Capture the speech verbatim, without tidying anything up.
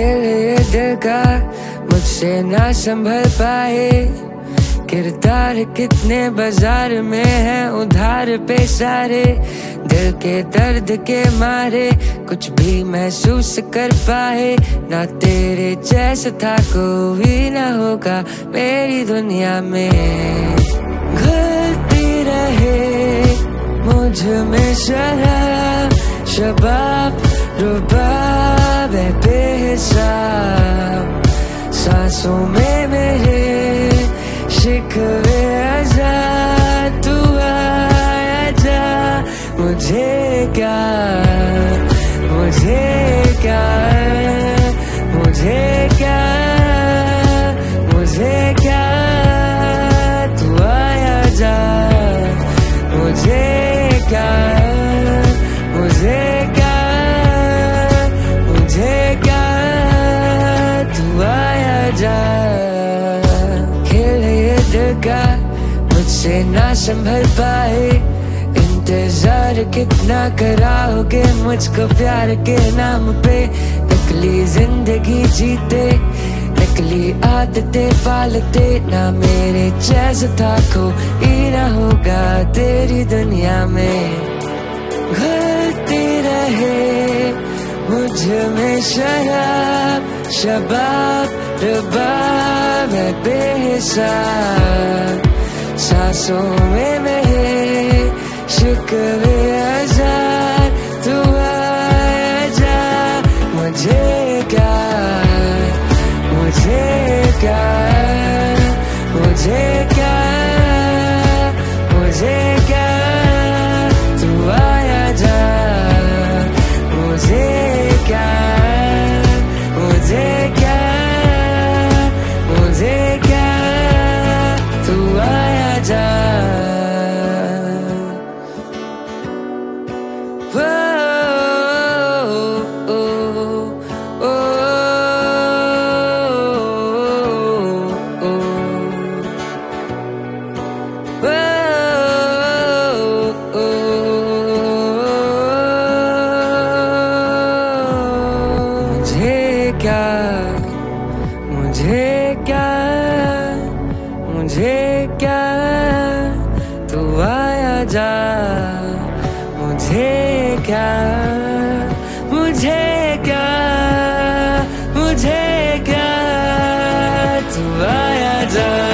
खेल ये दिल का मुझसे ना संभल पाए। किरदार कितने बाजार में है उधार पे सारे। दिल के दर्द के मारे कुछ भी महसूस कर पाए। ना तेरे जैसा था कोई ना होगा मेरी दुनिया में। घुलती रहे मुझ में शराब शबाब रुबाब है बेहिसाब। सांसों में मेरे शिकवे आजाद तू आया जा। मुझे क्या मुझे क्या मुझे क्या मुझे क्या तू आया जा। मुझे क्या मुझे क्या मुझे क्या तू आया जा। खेल ये दिल का मुझसे ना संभल पाए। इंतजार कितना कराओगे मुझको प्यार के नाम पे। नकली जिंदगी जीते नकली आदतें पालते। ना मेरे जैसा था कोई ना होगा तेरी दुनिया में। घुलती रहे मुझ में शराब शबाब रुबाब है बेहिसाब। सांसों में मेरे शिकवे आजाद तू आया जा। मुझे क्या मुझे क्या मुझे क्या मुझे क्या तू आया जा। मुझे क्या मुझे क्या मुझे क्या तू आया जा। मुझे क्या मुझे क्या मुझे क्या तू आया जा। मुझे क्या मुझे क्या मुझे क्या तू आया जा।